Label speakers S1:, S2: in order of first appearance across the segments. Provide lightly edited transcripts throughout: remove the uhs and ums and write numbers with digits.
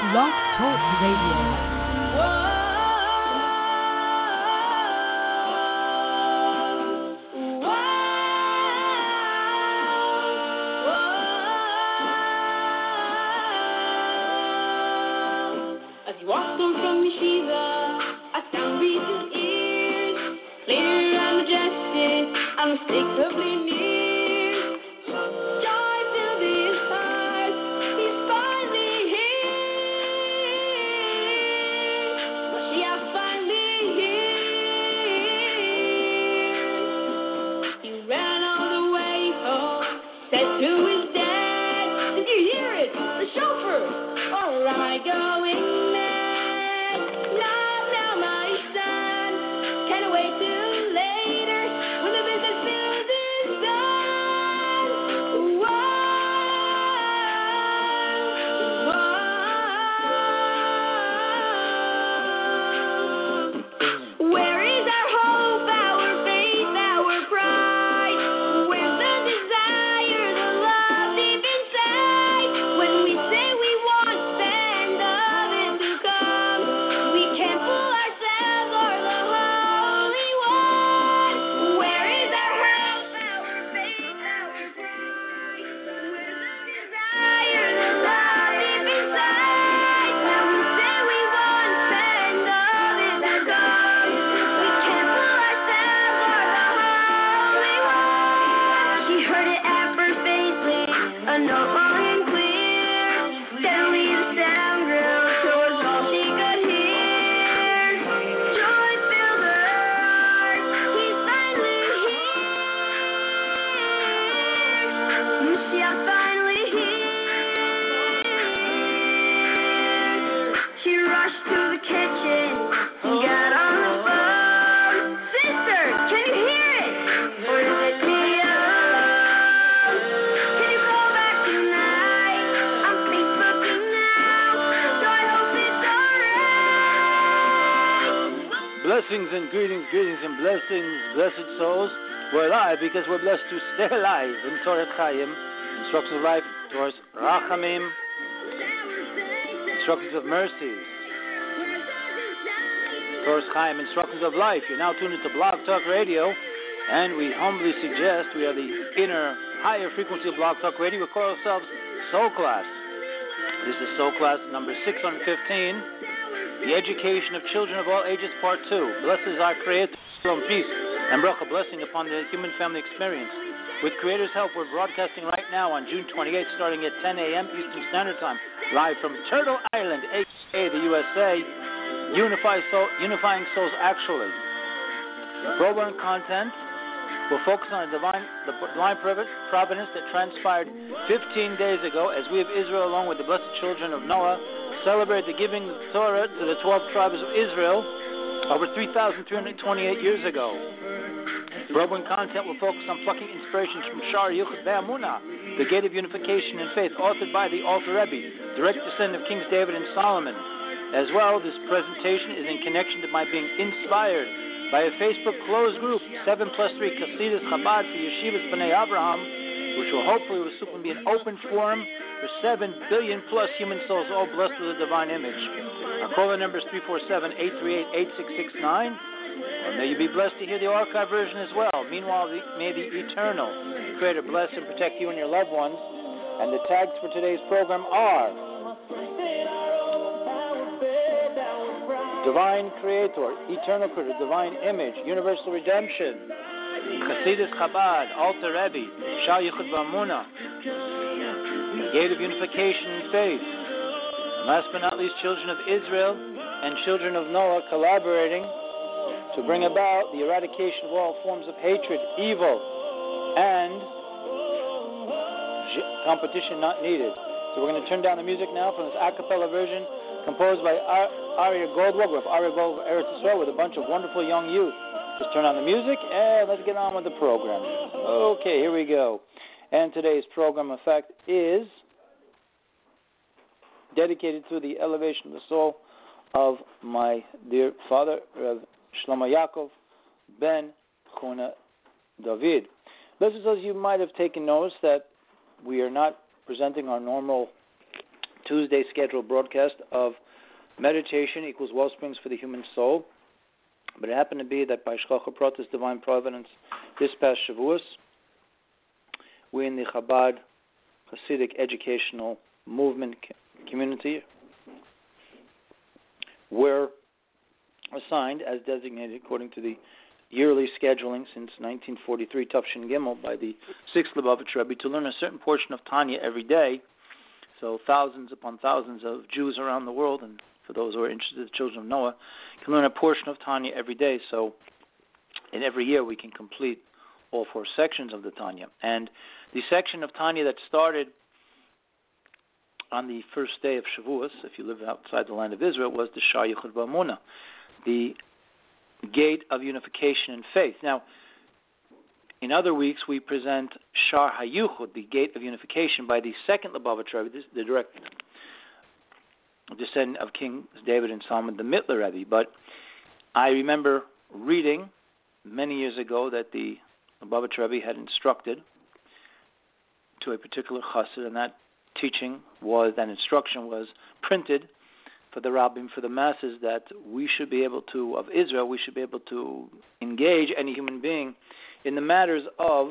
S1: Blog Talk Radio.
S2: Walking from Yeshiva, I found recent ears. Later I'm majestic, unmistakably near. Joy filled his heart, he's finally here. Mashiach finally here. He ran all the way home, said to his dad, "Did you hear it? The chauffeur, or am I going mad?
S3: Blessings and greetings and blessings, blessed souls. We're alive because we're blessed to stay alive in Torah Chaim, instructions of life, Torah Rachamim, instructions of mercy, Torah Chaim, instructions of life. You're now tuned into Blog Talk Radio, and we humbly suggest we are the inner, higher frequency of Blog Talk Radio. We call ourselves Soul Class. This is Soul Class number 615. The Education of Children of All Ages, Part 2. Blessed is our Creator, from peace and bracha, blessing upon the human family experience. With Creator's help, we're broadcasting right now on June 28th, starting at 10 a.m. Eastern Standard Time, live from Turtle Island, a.k.a. the USA, unifying souls actually. Program content will focus on the divine providence that transpired 15 days ago as we of Israel, along with the blessed children of Noah, celebrate the giving of Torah to the 12 tribes of Israel over 3,328 years ago. Program content will focus on plucking inspirations from Shar Yuchad Ve'amunah, the Gate of Unification and Faith, authored by the Alter Rebbe, direct descendant of Kings David and Solomon. As well, this presentation is in connection to my being inspired by a Facebook closed group, 7+3 Chasidus Chabad for Yeshivas B'nai Abraham, which will hopefully soon be an open forum for 7 billion plus human souls, all blessed with a divine image. Our caller number is 347-838-8669. Or may you be blessed to hear the archive version as well. Meanwhile, may the eternal Creator bless and protect you and your loved ones. And the tags for today's program are Divine Creator, Eternal Creator, Divine Image, Universal Redemption, Chasidus Chabad, Alter Rebbe, Shal Yuchad V'Amunah, Gate of Unification and Faith. And last but not least, children of Israel and children of Noah collaborating to bring about the eradication of all forms of hatred, evil, and competition not needed. So we're going to turn down the music now from this a cappella version composed by Aryeh Goldwag of Aryeh Goldwag Eretz Yisrael with a bunch of wonderful young youth. Just turn on the music and let's get on with the program. Okay, here we go. And today's program, in fact, is dedicated to the elevation of the soul of my dear father, Rav Shlomo Yaakov ben Chuna David. Listeners, you might have taken notice that we are not presenting our normal Tuesday scheduled broadcast of Meditation Equals Wellsprings for the Human Soul. But it happened to be that by Shgacha Pratis, Divine Providence, this past Shavuos, we in the Chabad Hasidic Educational Movement community were assigned, as designated according to the yearly scheduling since 1943, Tufshin Gimel, by the 6th Lubavitch Rebbe, to learn a certain portion of Tanya every day. So thousands upon thousands of Jews around the world, and for those who are interested, the children of Noah, can learn a portion of Tanya every day. So in every year we can complete all 4 sections of the Tanya. And the section of Tanya that started on the first day of Shavuos, if you live outside the land of Israel, was the Shar Yichud B'Amunah, the gate of unification and faith. Now, in other weeks, we present Shar HaYuchud, the gate of unification, by the second Lubavitch Rebbe, the direct descendant of Kings David and Solomon, the Mittler Rebbe. But I remember reading many years ago that the Lubavitch Rebbe had instructed to a particular chassid, and that instruction was printed for the Rabbim, for the masses, that we should be able to, of Israel, we should be able to engage any human being in the matters of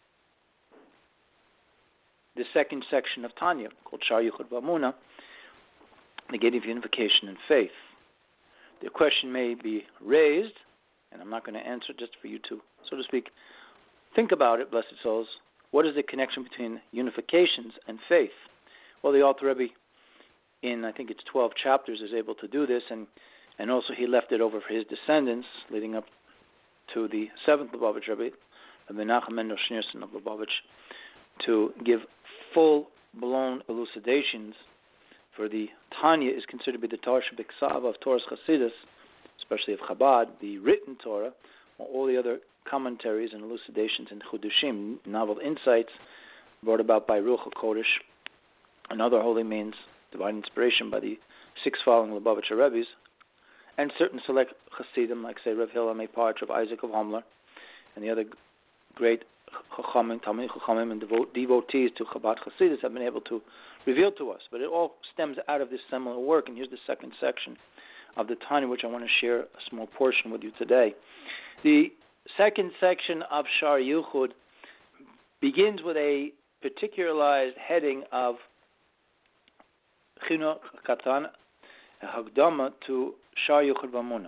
S3: the second section of Tanya, called Shar Yichud B'Amunah, the gate of unification and faith. The question may be raised, and I'm not going to answer, just for you to, so to speak, think about it, blessed souls. What is the connection between unifications and faith? Well, the Alter Rebbe, in I think it's 12 chapters, is able to do this, and also he left it over for his descendants, leading up to the 7th Lubavitch Rebbe, Menachem Mendel Schneerson of Lubavitch, to give full-blown elucidations. For the Tanya is considered to be the Torah Shebiksav of Torah's Chassidus, especially of Chabad, the written Torah, while all the other commentaries and elucidations and Chudushim, novel insights brought about by Ruach HaKodesh and other holy means, divine inspiration by the 6 following Lubavitcher Rebbe's, and certain select Chassidim, like say Rav Hillel Parch of Isaac of Homler, and the other great Chachamim, Talmidei Chachamim, and devotees to Chabad Chassidus have been able to reveal to us. But it all stems out of this seminal work, and here's the second section of the Tanya, which I want to share a small portion with you today. The second section of Shar Yichud begins with a particularized heading of Chinuch Katan, a Hagdama to Shar Yichud B'Amunah,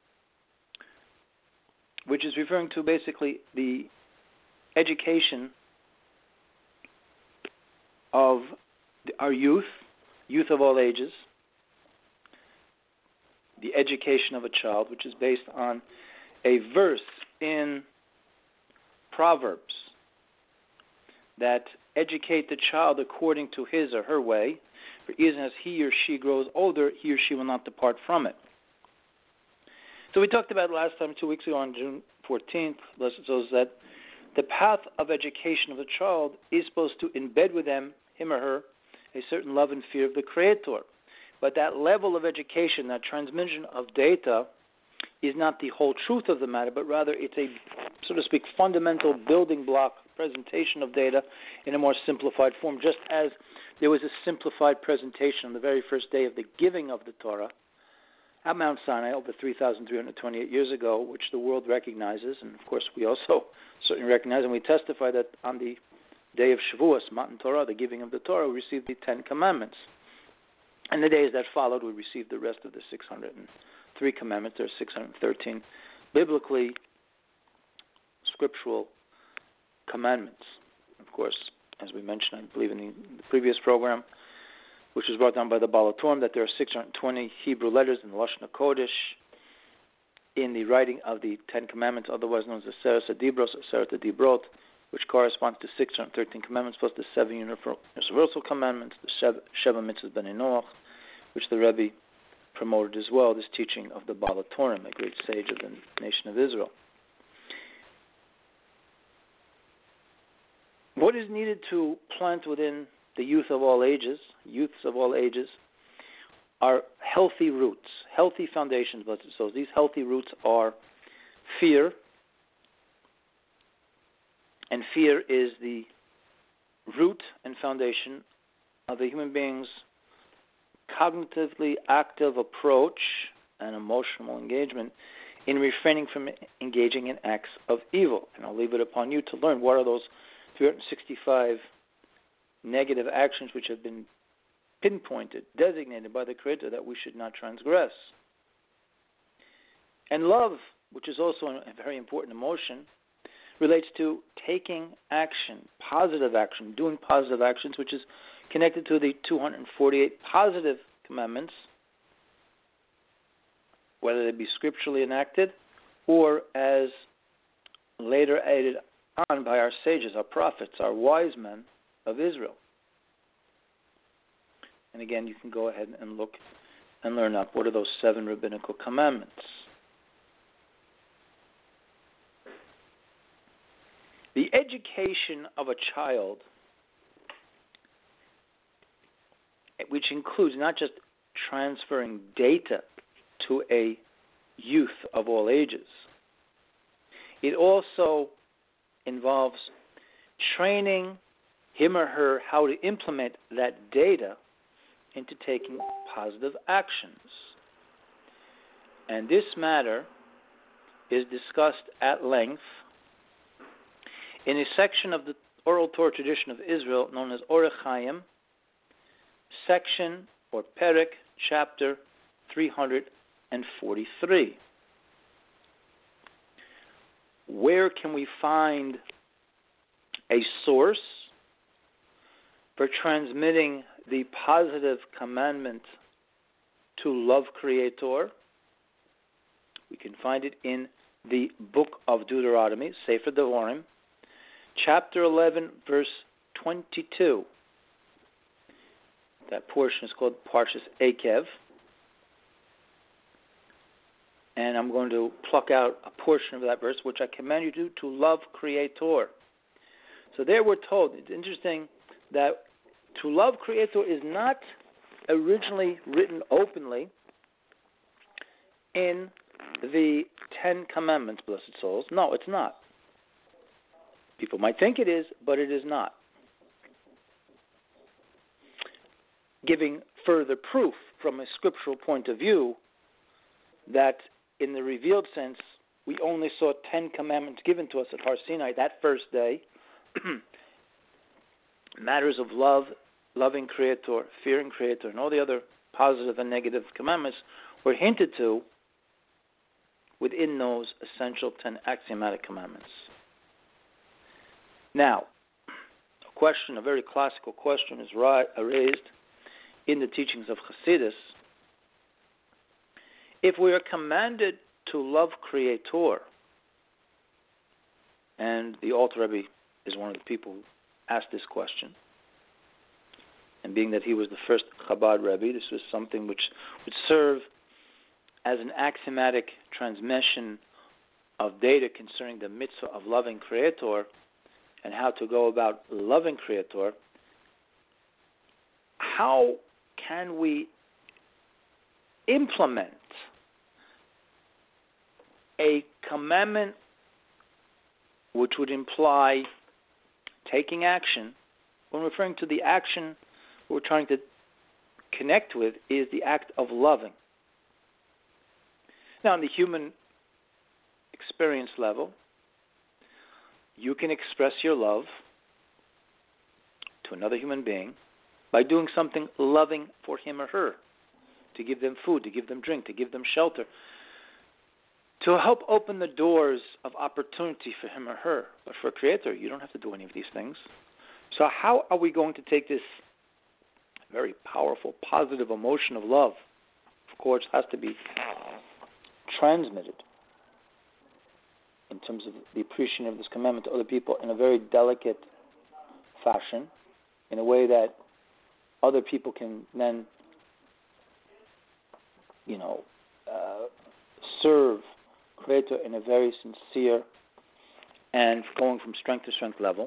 S3: which is referring to basically the education of our youth of all ages, the education of a child, which is based on a verse in Proverbs that educate the child according to his or her way, for even as he or she grows older, he or she will not depart from it. So we talked about last time, 2 weeks ago on June 14th, that the path of education of the child is supposed to embed with him or her, a certain love and fear of the Creator. But that level of education, that transmission of data, is not the whole truth of the matter, but rather it's a, so to speak, fundamental building block presentation of data in a more simplified form, just as there was a simplified presentation on the very first day of the giving of the Torah at Mount Sinai over 3,328 years ago, which the world recognizes, and of course we also certainly recognize, and we testify that on the day of Shavuos, Matan Torah, the giving of the Torah, we received the 10 Commandments. And the days that followed, we received the rest of the 603 commandments. There are 613 biblically scriptural commandments. Of course, as we mentioned, I believe in the previous program, which was brought down by the Baal HaTurim, that there are 620 Hebrew letters in the Lashon HaKodesh in the writing of the 10 Commandments, otherwise known as the Aseret HaDibros, Aseret HaDibrot, which corresponds to 613 commandments plus the 7 universal commandments, the Sheva Mitzvahs B'nai Noach, which the Rebbe promoted as well, this teaching of the Baal HaTurim, a great sage of the nation of Israel. What is needed to plant within the youths of all ages, are healthy roots, healthy foundations. So these healthy roots are fear, and fear is the root and foundation of a human being's cognitively active approach and emotional engagement in refraining from engaging in acts of evil. And I'll leave it upon you to learn what are those 365 negative actions which have been pinpointed, designated by the Creator that we should not transgress. And love, which is also a very important emotion, relates to taking action, positive action, doing positive actions, which is connected to the 248 positive commandments, whether they be scripturally enacted or as later added on by our sages, our prophets, our wise men of Israel. And again, you can go ahead and look and learn up what are those 7 rabbinical commandments. The education of a child, which includes not just transferring data to a youth of all ages, it also involves training him or her how to implement that data into taking positive actions. And this matter is discussed at length in a section of the oral Torah tradition of Israel known as Orech Chaim, section or Perek, chapter 343. Where can we find a source for transmitting the positive commandment to love Creator? We can find it in the book of Deuteronomy, Sefer Devarim, chapter 11, verse 22. That portion is called Parshas Eikev. And I'm going to pluck out a portion of that verse, which I command you to love Creator. So there we're told, it's interesting that to love Creator is not originally written openly in the 10 Commandments, blessed souls. No, it's not. People might think it is, but it is not. Giving further proof from a scriptural point of view that in the revealed sense, we only saw 10 commandments given to us at Har Sinai that first day. Matters of love, loving Creator, fearing Creator, and all the other positive and negative commandments were hinted to within those essential 10 axiomatic commandments. Now, a question, a very classical question, is raised in the teachings of Hasidus. If we are commanded to love Creator, and the Alter Rebbe is one of the people who asked this question, and being that he was the first Chabad Rebbe, this was something which would serve as an axiomatic transmission of data concerning the mitzvah of loving Creator and how to go about loving Creator. How can we implement a commandment which would imply taking action? When referring to the action we're trying to connect with is the act of loving. Now, on the human experience level, you can express your love to another human being by doing something loving for him or her, to give them food, to give them drink, to give them shelter, to help open the doors of opportunity for him or her. But for a Creator, you don't have to do any of these things. So how are we going to take this very powerful, positive emotion of love? Of course, has to be transmitted in terms of the appreciation of this commandment to other people in a very delicate fashion, in a way that other people can then, serve Creator in a very sincere and going from strength to strength level.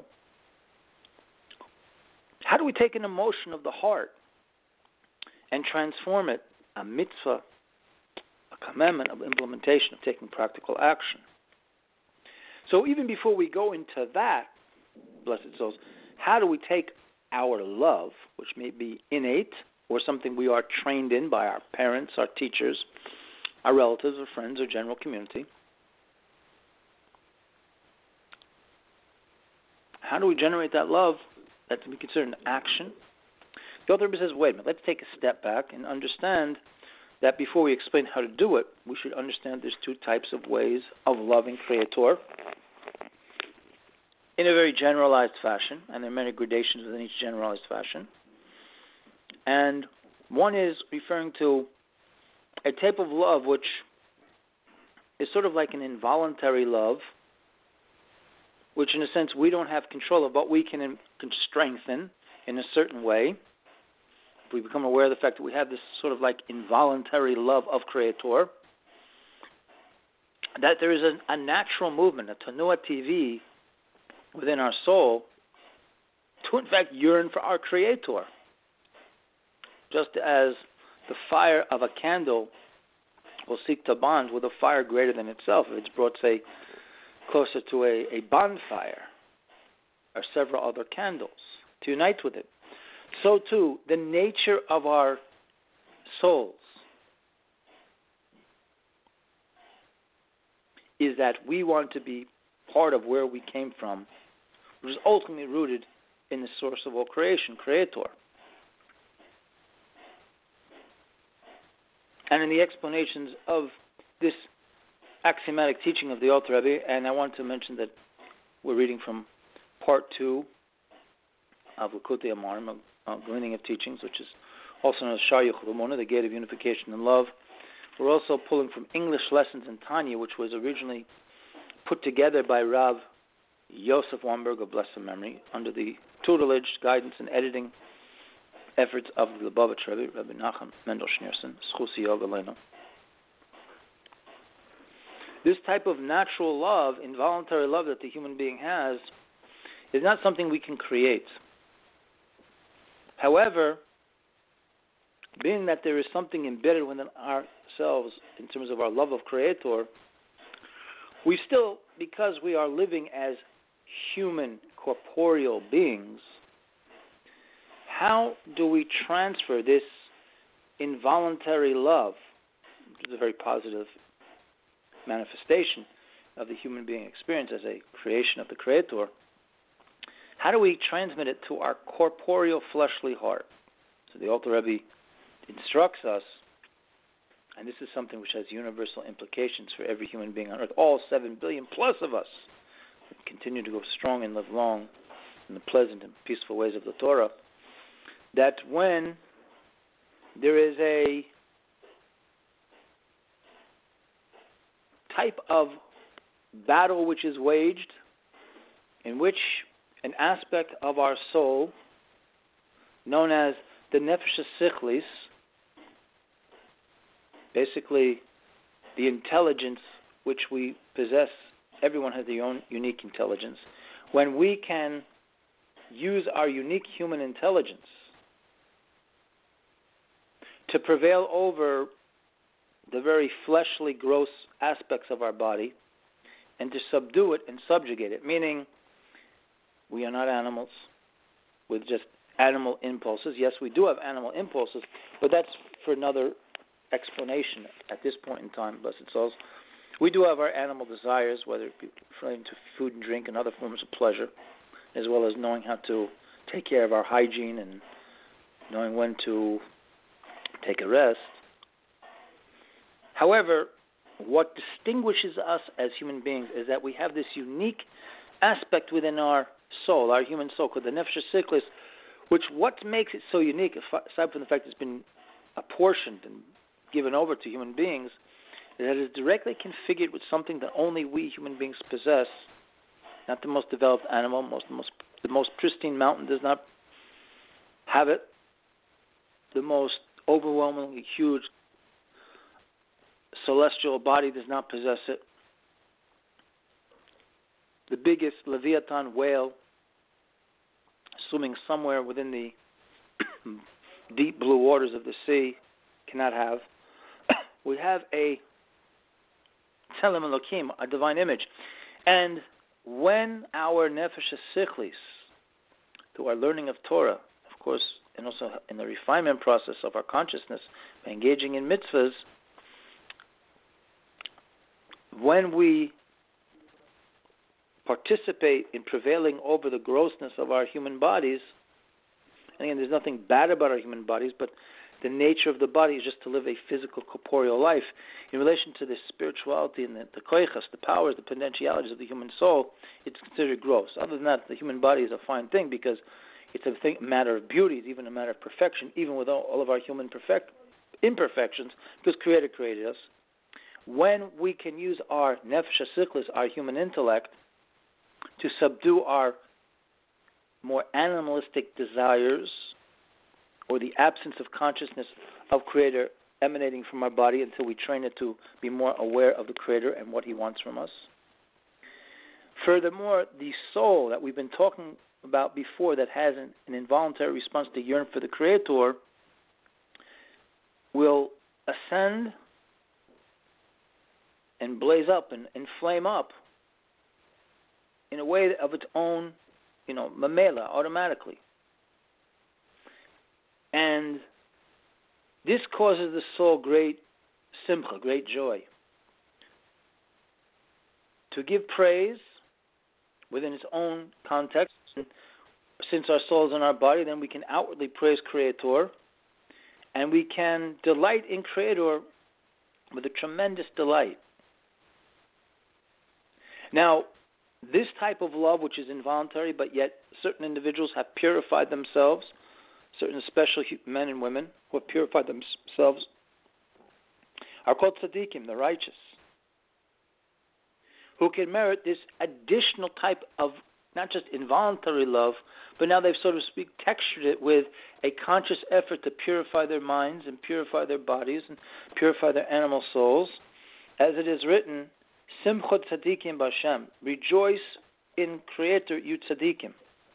S3: How do we take an emotion of the heart and transform it, a mitzvah, a commandment of implementation, of taking practical action? So even before we go into that, blessed souls, how do we take our love, which may be innate, or something we are trained in by our parents, our teachers, our relatives or friends or general community. How do we generate that love that we consider an action? The author says, wait a minute, let's take a step back and understand that before we explain how to do it, we should understand there's two types of ways of loving Creator in a very generalized fashion, and there are many gradations within each generalized fashion. And one is referring to a type of love which is sort of like an involuntary love, which in a sense we don't have control of, but we can strengthen in a certain way. If we become aware of the fact that we have this sort of like involuntary love of Creator, that there is a natural movement, a tanua TV within our soul to in fact yearn for our Creator. Just as the fire of a candle will seek to bond with a fire greater than itself if it's brought, say, closer to a bonfire or several other candles to unite with it. So too, the nature of our souls is that we want to be part of where we came from, which is ultimately rooted in the source of all creation, Creator. And in the explanations of this axiomatic teaching of the Alter Rebbe, and I want to mention that we're reading from part 2 of Likutei Amarim, a gleaning of teachings, which is also known as Sha'ar Yichud U'Emunah, the Gate of Unification and Love. We're also pulling from English Lessons in Tanya, which was originally put together by Rav Yosef Weinberg of blessed memory, under the tutelage, guidance, and editing efforts of the Lubavitch Rebbe, Rabbi Nachum Mendel Schneerson, Schusi Yoga Leno. This type of natural love, involuntary love that the human being has, is not something we can create. However, being that there is something embedded within ourselves in terms of our love of Creator, we still, because we are living as human, corporeal beings, how do we transfer this involuntary love, which is a very positive manifestation of the human being experience as a creation of the Creator, how do we transmit it to our corporeal, fleshly heart? So the Alter Rebbe instructs us, and this is something which has universal implications for every human being on earth, all 7 billion plus of us, continue to go strong and live long in the pleasant and peaceful ways of the Torah, that when there is a type of battle which is waged, in which an aspect of our soul, known as the Nefesh HaSichlis, basically the intelligence which we possess, everyone has their own unique intelligence, when we can use our unique human intelligence to prevail over the very fleshly, gross aspects of our body and to subdue it and subjugate it, meaning we are not animals with just animal impulses. Yes, we do have animal impulses, but that's for another explanation at this point in time, blessed souls. We do have our animal desires, whether it be relating to food and drink and other forms of pleasure, as well as knowing how to take care of our hygiene and knowing when to take a rest. However, what distinguishes us as human beings is that we have this unique aspect within our soul, our human soul, called the Nefesh HaSichlis, which what makes it so unique, aside from the fact that it's been apportioned and given over to human beings, is that it is directly configured with something that only we human beings possess. Not the most developed animal, the most pristine mountain does not have it. The most overwhelmingly huge celestial body does not possess it. The biggest Leviathan whale, swimming somewhere within the deep blue waters of the sea, cannot have. We have a Tzelem Elokim, a divine image. And when our Nefesh HaSichlis, through our learning of Torah, of course, and also in the refinement process of our consciousness by engaging in mitzvahs, when we participate in prevailing over the grossness of our human bodies, and again, there's nothing bad about our human bodies, but the nature of the body is just to live a physical, corporeal life. In relation to the spirituality and the koichas, the powers, the potentialities of the human soul, it's considered gross. Other than that, the human body is a fine thing because it's a matter of beauty, it's even a matter of perfection, even with all of our human imperfections, because Creator created us. When we can use our nefesh hasichlis, our human intellect, to subdue our more animalistic desires, or the absence of consciousness of Creator emanating from our body until we train it to be more aware of the Creator and what He wants from us. Furthermore, the soul that we've been talking about before that has an involuntary response to yearn for the Creator will ascend and blaze up and flame up in a way of its own, mamela, automatically. And this causes the soul great simcha, great joy. To give praise within its own context, since our soul is in our body, then we can outwardly praise Creator, and we can delight in Creator with a tremendous delight. Now, this type of love, which is involuntary, but yet certain individuals have purified themselves, certain special men and women who have purified themselves, are called tzaddikim, the righteous, who can merit this additional type of not just involuntary love, but now they've, so to speak, textured it with a conscious effort to purify their minds and purify their bodies and purify their animal souls. As it is written, Simchot tzaddikim b'Hashem, rejoice in Creator, you tzaddikim.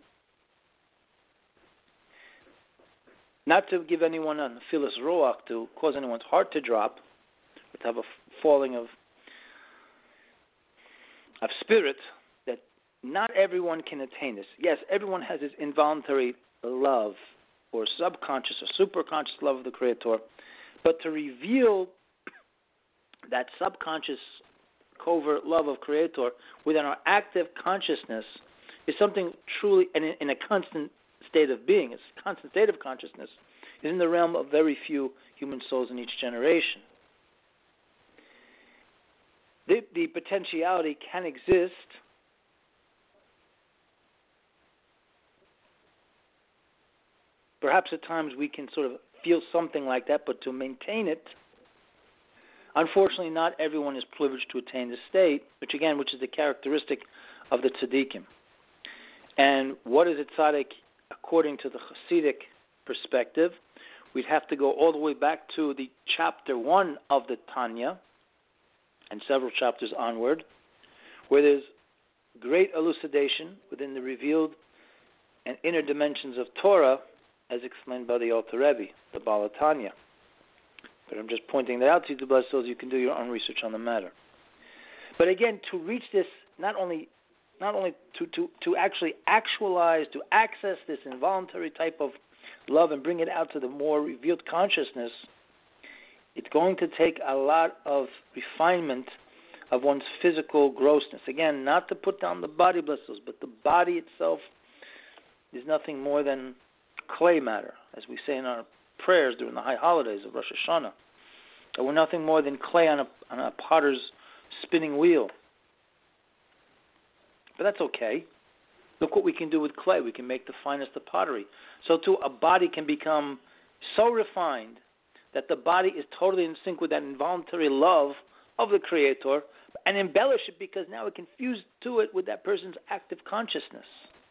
S3: Not to give anyone a nefillas ruach, to cause anyone's heart to drop, but to have a falling of spirit, that not everyone can attain this. Yes, everyone has this involuntary love, or subconscious or superconscious love of the Creator, but to reveal that subconscious covert love of Creator within our active consciousness is something truly, and in a constant state of being, it's a constant state of consciousness, is in the realm of very few human souls in each generation. The potentiality can exist perhaps at times we can sort of feel something like that, but to maintain it, unfortunately not everyone is privileged to attain this state, which is the characteristic of the tzaddikim. And what is a tzaddik according to the Hasidic perspective? We'd have to go all the way back to the chapter 1 of the Tanya and several chapters onward, where there's great elucidation within the revealed and inner dimensions of Torah as explained by the Alter Rebbe, the Baal HaTanya. But I'm just pointing that out to you, to bless souls. You can do your own research on the matter. But again, to reach this, not only to actually actualize, to access this involuntary type of love and bring it out to the more revealed consciousness, it's going to take a lot of refinement of one's physical grossness. Again, not to put down the body, bless souls, but the body itself is nothing more than clay matter, as we say in our prayers during the high holidays of Rosh Hashanah. That we're nothing more than clay on a potter's spinning wheel. But that's okay. Look what we can do with clay. We can make the finest of pottery. So too, a body can become so refined that the body is totally in sync with that involuntary love of the Creator, and embellish it because now it can fuse to it with that person's active consciousness.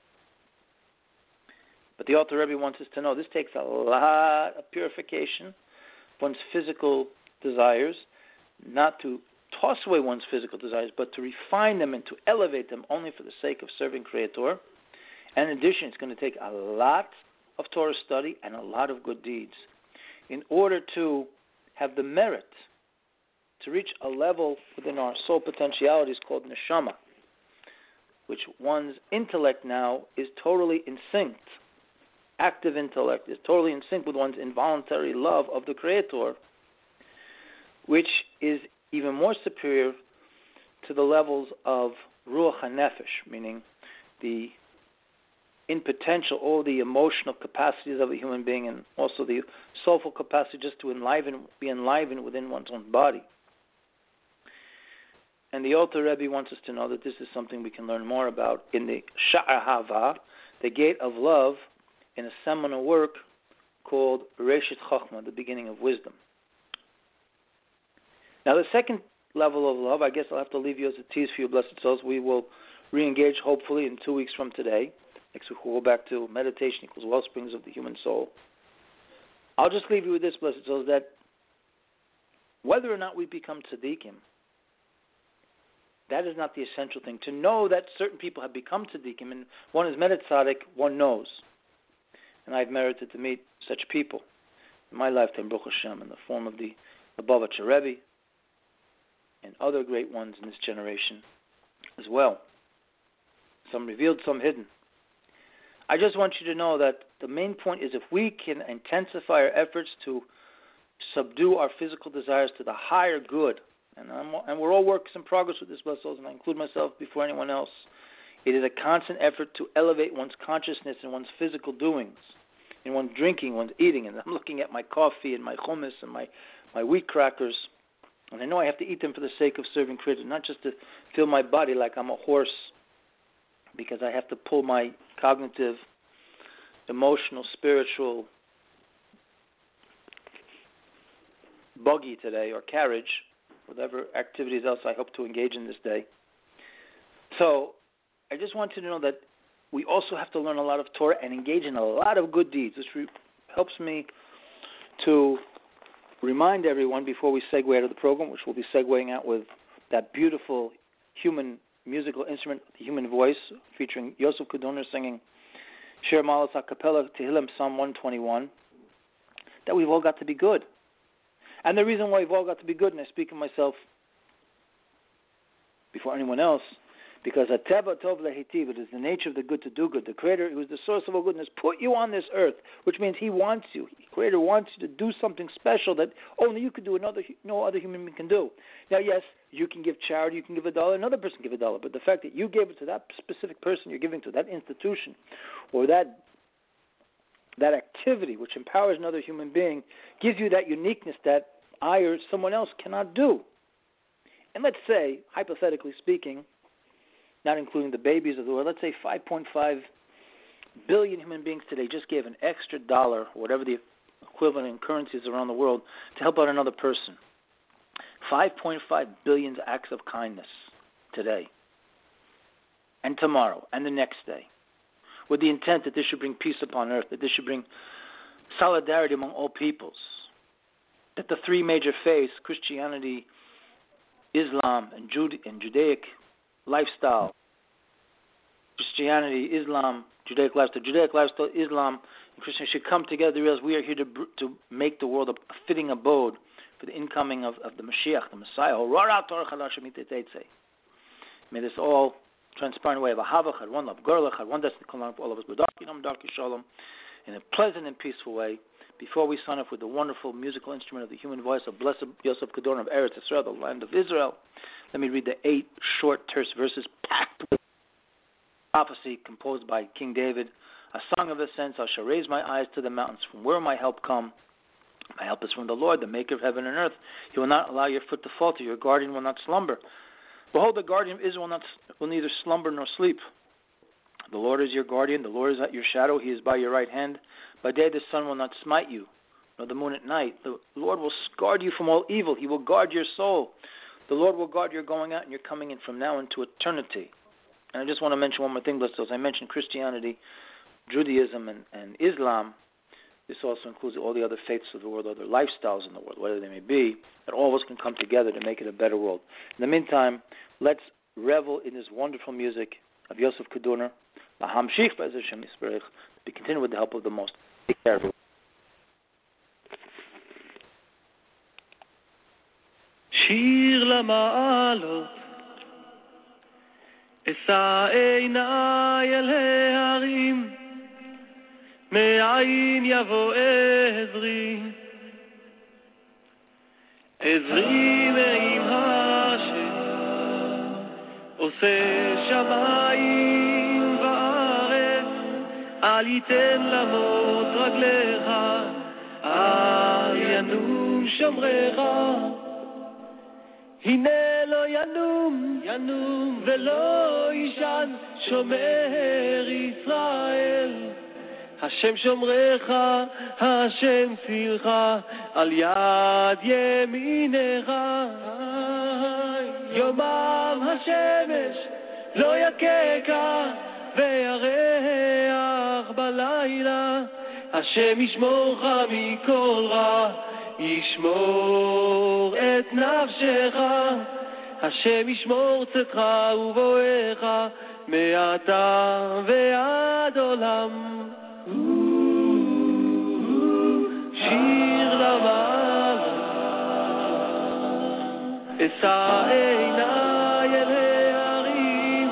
S3: But the Alter Rebbe wants us to know this takes a lot of purification of one's physical desires, not to toss away one's physical desires, but to refine them and to elevate them only for the sake of serving Creator. And in addition, it's going to take a lot of Torah study and a lot of good deeds in order to have the merit to reach a level within our soul potentialities called neshama, which one's intellect now is totally in sync active intellect is totally in sync with one's involuntary love of the Creator, which is even more superior to the levels of Ruach HaNefesh, meaning the in potential, all the emotional capacities of a human being, and also the soulful capacity just to be enlivened within one's own body. And the Alter Rebbe wants us to know that this is something we can learn more about in the Sha'ar Hava, the Gate of Love, in a seminal work called Reshit Chochmah, the beginning of wisdom. Now, the second level of love, I guess I'll have to leave you as a tease for you, blessed souls. We will re-engage, hopefully, in 2 weeks from today. Next week we'll go back to meditation equals wellsprings of the human soul. I'll just leave you with this, blessed souls, that whether or not we become tzaddikim, that is not the essential thing. To know that certain people have become tzaddikim, and one is merit tzaddik, one knows. And I've merited to meet such people in my lifetime, Baruch Hashem, in the form of the Lubavitcher Rebbe and other great ones in this generation as well. Some revealed, some hidden. I just want you to know that the main point is if we can intensify our efforts to subdue our physical desires to the higher good, and we're all works in progress with this, blessed souls, and I include myself before anyone else. It is a constant effort to elevate one's consciousness in one's physical doings, in one's drinking, one's eating. And I'm looking at my coffee and my hummus and my wheat crackers, and I know I have to eat them for the sake of serving Creator, not just to fill my body like I'm a horse, because I have to pull my cognitive, emotional, spiritual buggy today, or carriage, whatever activities else I hope to engage in this day. So I just want you to know that we also have to learn a lot of Torah and engage in a lot of good deeds. This helps me to remind everyone before we segue out of the program, which we'll be segueing out with that beautiful human musical instrument, the human voice, featuring Yosef Kudoner singing Shir Malas a cappella Tehillim Psalm 121, that we've all got to be good. And the reason why we've all got to be good, and I speak of myself before anyone else, because Ateva Tov Lehitiv, it is the nature of the good to do good. The Creator, who is the source of all goodness, put you on this earth, which means He wants you. The Creator wants you to do something special that only you can do and no other human being can do. Now, yes, you can give charity, you can give $1, another person can give $1, but the fact that you gave it to that specific person you're giving to, that institution, or that activity which empowers another human being, gives you that uniqueness that I or someone else cannot do. And let's say, hypothetically speaking, not including the babies of the world, let's say 5.5 billion human beings today just gave an extra $1, whatever the equivalent in currencies around the world, to help out another person. 5.5 billion acts of kindness today and tomorrow and the next day, with the intent that this should bring peace upon earth, that this should bring solidarity among all peoples, that the three major faiths, Christianity, Islam, and Judaic lifestyle, Christianity, Islam, Judaic lifestyle, Islam, and Christianity should come together to realize we are here to make the world a fitting abode for the incoming of the Mashiach, the Messiah. May this all transpire in a way of a Havach, one love, Gerlach, one destiny for all of us, in a pleasant and peaceful way. Before we sign off with the wonderful musical instrument of the human voice of blessed Yosef Kudoner of Eretz Israel, the land of Israel, let me read the 8 short, terse verses packed with prophecy composed by King David. A song of ascents, I shall raise my eyes to the mountains. From where will my help come? My help is from the Lord, the maker of heaven and earth. He will not allow your foot to falter. Your guardian will not slumber. Behold, the guardian of Israel will neither slumber nor sleep. The Lord is your guardian. The Lord is at your shadow. He is by your right hand. By day the sun will not smite you, nor the moon at night. The Lord will guard you from all evil. He will guard your soul. The Lord will guard your going out and your coming in from now into eternity. And I just want to mention one more thing, blessed souls. I mentioned Christianity, Judaism, and Islam. This also includes all the other faiths of the world, other lifestyles in the world, whatever they may be, that all of us can come together to make it a better world. In the meantime, let's revel in this wonderful music of Yosef Kudoner. Be continued with the help of the Most. Take care, everyone.
S4: שיר למעלות, אשא עיניי אל ההרים, מאין יבוא עזרי, עזרי מעם השם, עושה שמיים וארץ, אל ייתן למות רגליך, אל ינום שומרך. הנה לא ינום ולא ישן שומר ישראל, השם שומרך, השם צילך, על יד ימינך. יומם השמש לא יככה, וירח בלילה, השם ישמורך מכל רע, ישמור את נפשך, השם ישמור צאתך ובואך, מעתה ועד עולם. שיר למעלה, אשא עיני אל ההרים,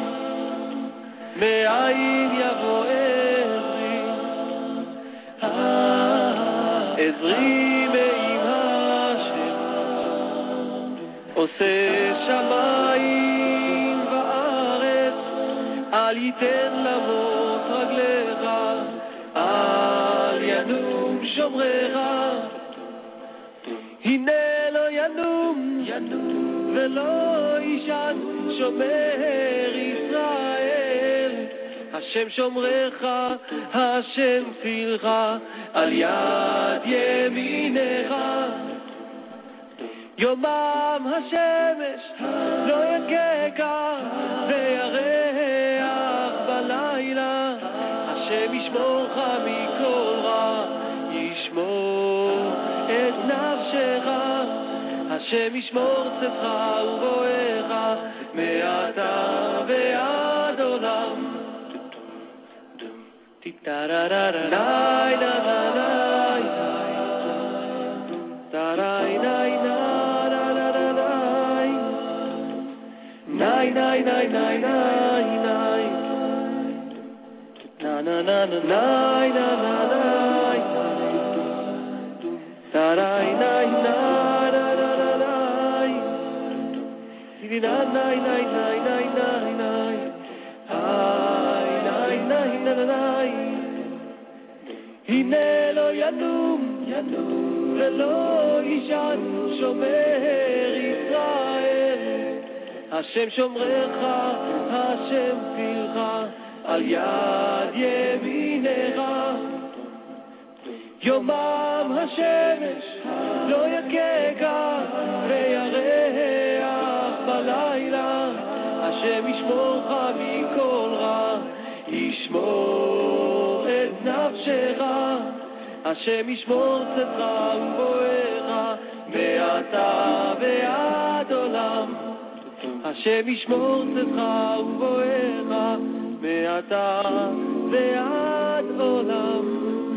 S4: מאין יבוא עזרי, עזרי מעם השם, עושה שמיים וארץ, אל ייתן למות רגליך, אל ינום שומרך. הנה לא ינום ולא ישן שומר ישראל, השם שומרך, השם צילך, על יד ימינך. יומם השמש לא יככה, וירח בלילה, השם ישמורך מכל רע, ישמור את נפשך, השם ישמור צאתך ובואך, מעתה ועד עולם. נאי נאי נאי נאי נאי נאי נאי נאי נאי נאי na na na na na na na tarai nai nai nai nai nai nai nai nai nai nai nai ai nai nai nai nai. הנה לא ינום ולא ישן שומר ישראל, השם שומרך, השם צילך, על יד ימינך. יומם השמש לא יככה, וירח בלילה, השם ישמורך מכל רע, ישמור את נפשך, השם ישמור צאתך ובואך, מעתה ועד עולם. השם ישמור צאתך ובואך, מעתה ועד עולם.